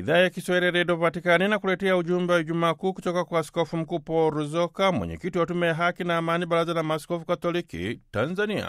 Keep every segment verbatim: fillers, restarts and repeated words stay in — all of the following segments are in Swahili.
Idhaa ya Kiswahili Redio Vatikani na kuletea ujumbe wa Ijumaa Kuu kutoka kwa Askofu Mkuu Paul Ruzoka, mwenyekiti wa Tume ya Haki na Amani, Baraza la Maaskofu Katoliki Tanzania.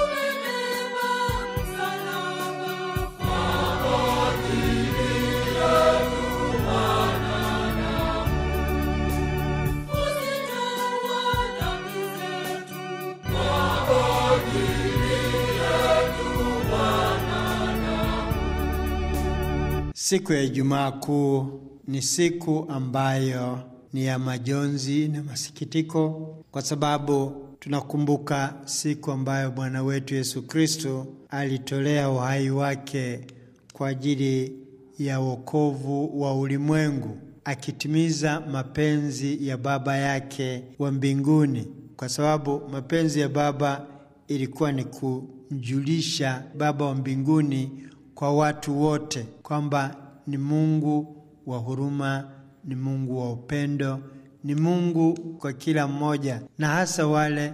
Siku ya Ijumaa Kuu ni siku ambayo ni ya majonzi na masikitiko, kwa sababu tunakumbuka siku ambayo Bwana wetu Yesu Kristo alitolea uhai wake kwa ajili ya wokovu wa ulimwengu, akitimiza mapenzi ya Baba yake wa mbinguni, kwa sababu mapenzi ya Baba ilikuwa ni kumjulisha Baba wa mbinguni kwa watu wote kwamba ni Mungu wa huruma, ni Mungu wa upendo, ni Mungu kwa kila mmoja, na hasa wale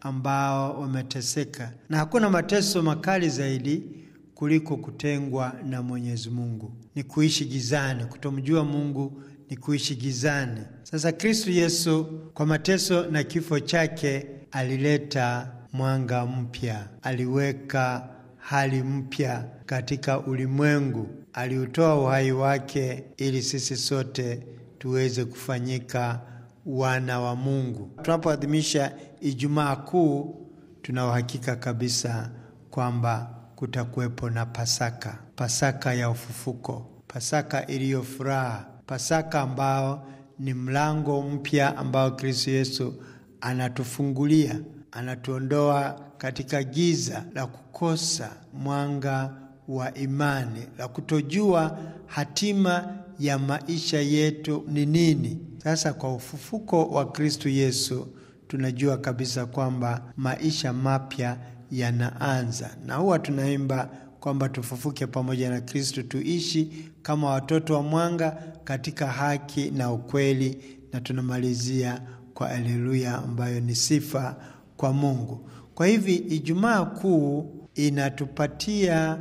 ambao wameteseka. Na hakuna mateso makali zaidi kuliko kutengwa na Mwenyezi Mungu. Ni kuishi gizani, kutomjua Mungu ni kuishi gizani. Sasa Kristo Yesu kwa mateso na kifo chake alileta mwanga mpya, aliweka hali mpya katika ulimwengu. Aliutoa uhai wake ili sisi sote tuweze kufanyika wana wa Mungu. Tunapoadhimisha Ijumaa Kuu, tuna uhakika kabisa kwamba kutakuwepo na Pasaka, Pasaka ya ufufuko, Pasaka iliyo furaha, Pasaka ambao ni mlango mpya ambao Kristo Yesu anatufungulia, anatuondoa katika giza la kukosa mwanga wa imani, la kutojua hatima ya maisha yetu ni nini. Sasa kwa ufufuko wa Kristo Yesu tunajua kabisa kwamba maisha mapya yanaanza, na huwa tunaimba kwamba tufufuke pamoja na Kristo, tuishi kama watoto wa mwanga katika haki na ukweli, na tunamalizia kwa haleluya ambayo ni sifa kwa Mungu. Kwa hivi Ijumaa Kuu inatupatia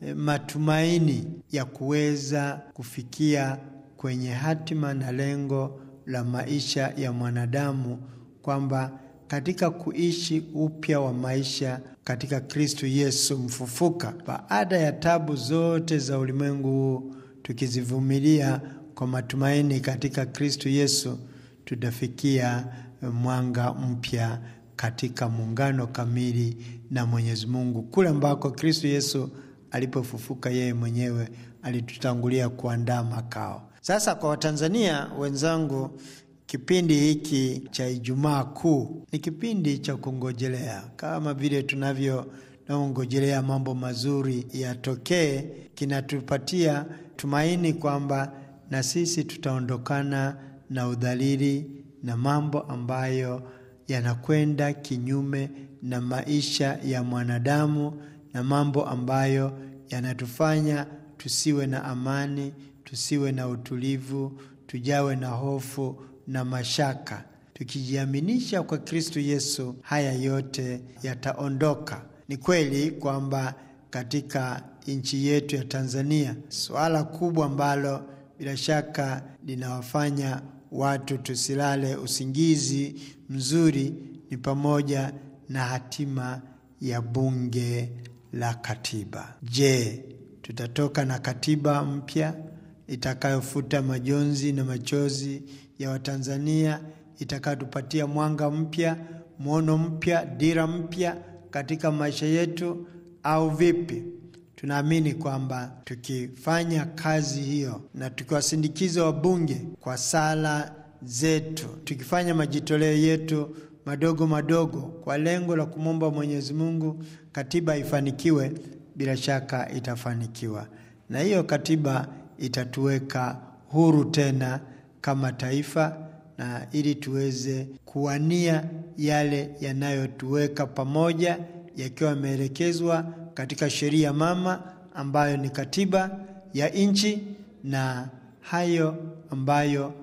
matumaini ya kuweza kufikia kwenye hatima na lengo la maisha ya mwanadamu, kwamba katika kuishi upya wa maisha katika Kristo Yesu mfufuka, baada ya tabu zote za ulimwengu tukizivumilia kwa matumaini katika Kristo Yesu, tutafikia mwanga mpya katika muungano kamili na Mwenyezi Mungu, kule ambako Kristo Yesu alipofufuka yeye mwenyewe alitutangulia kuandaa makao. Sasa kwa Watanzania wenzangu, kipindi hiki cha Ijumaa Kuu ni kipindi cha kungojelea, kama vile tunavyo naongojelea mambo mazuri yatokee. Kinatupatia tumaini kwamba na sisi tutaondokana na udhalili na mambo ambayo yanakwenda kinyume na maisha ya mwanadamu, na mambo ambayo yanatufanya tusiwe na amani, tusiwe na utulivu, tujawe na hofu na mashaka. Tukijiaminisha kwa Kristo Yesu, haya yote yataondoka. Ni kweli kwamba katika nchi yetu ya Tanzania, swala kubwa ambalo bila shaka linawafanya watu tusilale usingizi mzuri ni pamoja na hatima ya bunge la katiba. Je, tutatoka na katiba mpya itakayofuta majonzi na machozi ya Watanzania, itakayotupatia mwanga mpya, muono mpya, dira mpya katika maisha yetu, au vipi? Tunaamini kwamba tukifanya kazi hiyo na tukiwasindikiza wabunge kwa sala zetu, tukifanya majitoleo yetu madogo madogo kwa lengo la kumomba Mwenyezi Mungu katiba ifanikiwe, bila shaka itafanikiwa. Na hiyo katiba itatuweka huru tena kama taifa, na ili tuweze kuwania yale yanayotuweka pamoja, yakiwa yameelekezwa katika sheria mama ambayo ni katiba ya nchi, na hayo ambayo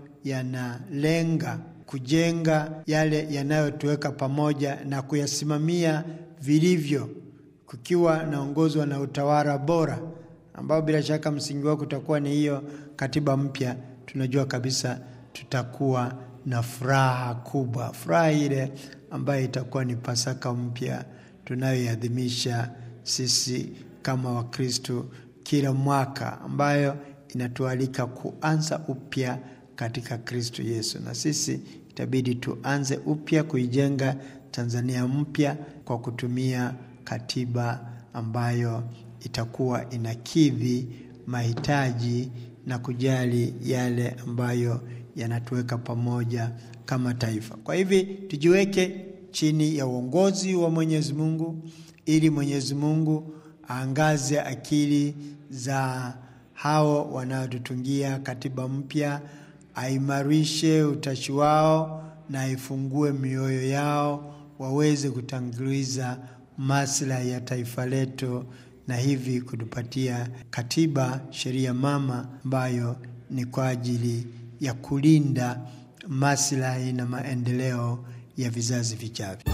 yanalenga kujenga yale yanayotuweka pamoja na kuyasimamia vilivyo, kukiwa naongozwa na utawala bora ambao bila shaka msingi wake utakuwa ni hiyo katiba mpya, tunajua kabisa tutakuwa na furaha kubwa. Furaha ile ambayo itakuwa ni Pasaka mpya tunayoadhimisha sisi kama Wakristo kila mwaka, ambayo inatualika kuanza upya katika Kristo Yesu. Na sisi itabidi tuanze upya kuijenga Tanzania mpya kwa kutumia katiba ambayo itakuwa inakidhi mahitaji na kujali yale ambayo yanatuweka pamoja kama taifa. Kwa hivi tujiweke chini ya uongozi wa Mwenyezi Mungu, ili Mwenyezi Mungu aangaze akili za hao wanaotutungia katiba mpya, aimarishe utashi wao na ifungue mioyo yao waweze kutanguliza maslahi ya taifa letu, na hivi kutupatia katiba, sheria mama ambayo ni kwa ajili ya kulinda maslahi na maendeleo ya vizazi vijavyo.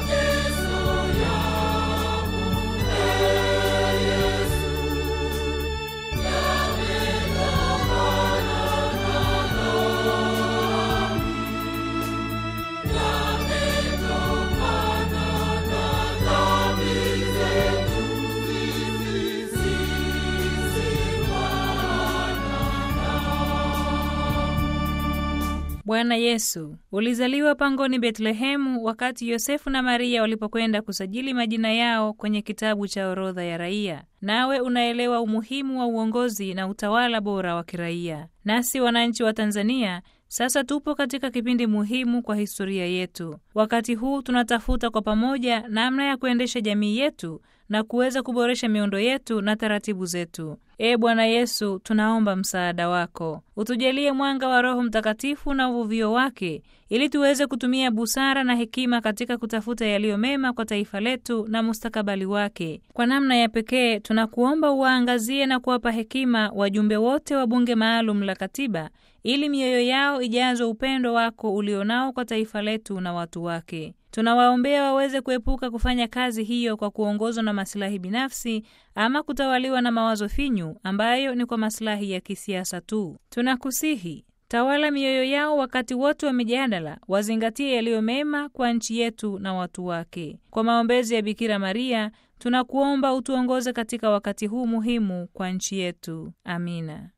Bwana Yesu, ulizaliwa pangoni Betlehemu wakati Yosefu na Maria walipokwenda kusajili majina yao kwenye kitabu cha orodha ya raia. Nawe unaelewa umuhimu wa uongozi na utawala bora wa kiraia. Nasi wananchi wa Tanzania sasa tupo katika kipindi muhimu kwa historia yetu. Wakati huu tunatafuta kwa pamoja namna ya kuendesha jamii yetu na kuweza kuboresha miundo yetu na taratibu zetu. Ee Bwana Yesu, tunaomba msaada wako. Utujalie mwanga wa Roho Mtakatifu na uvuvio wake, ili tuweze kutumia busara na hekima katika kutafuta yaliyo mema kwa taifa letu na mustakabali wake. Kwa namna ya pekee tunakuomba uwaangazie na kuwapa hekima wajumbe wote wa bunge maalum la katiba, ili mioyo yao ijazwe upendo wako ulionao kwa taifa letu na watu wake. Tunawaombea waweze kuepuka kufanya kazi hiyo kwa kuongozwa na maslahi binafsi ama kutawaliwa na mawazo finyu ambayo ni kwa maslahi ya kisiasa tu. Tunakusihi, tawala mioyo yao wakati wote wa mijadala, wazingatie yaliyo mema kwa nchi yetu na watu wake. Kwa maombezi ya Bikira Maria, tunakuomba utuongoze katika wakati huu muhimu kwa nchi yetu. Amina.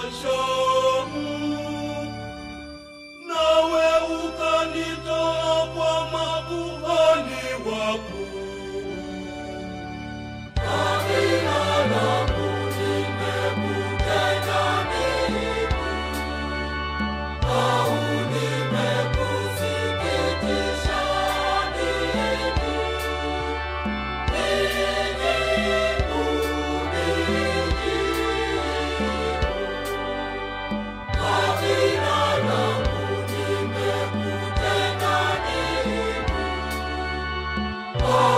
shamu, nawe ukanitoa kwa makuhani wakuu. Oh